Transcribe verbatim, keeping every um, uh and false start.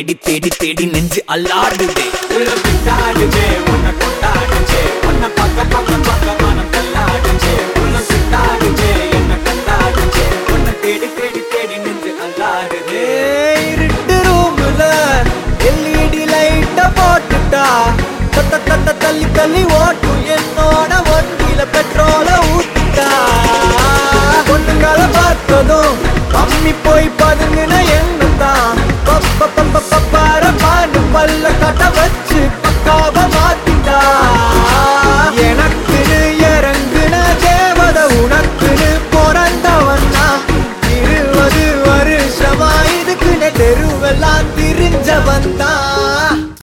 தேடி தேடி தேடி நெஞ்சு அல்லாடுதே. விட்டாடுச்சே உன்னை கொண்டாடுச்சே உன்னை பக்க பக்க பக்க மனம் தள்ளாடுச்சே உன்னை சுட்டாடுச்சே என்ன கண்டாடுச்சே உன்னை தேடி தேடி தேடி நெஞ்சு அல்லாடுதே. இருட்டு ரூம்ல எல்இடி லைட்ட போட்டுட்டா தத்த தத்த தள்ளி தள்ளி ஓட்டும் என்னோட வண்டியில பெட்ரோல ஊத்திட்டா. பொண்ணுங்களை பார்த்ததும் அம்மி போய் பதுங்கின என்ன தான் பப்ப பப்ப பப்ப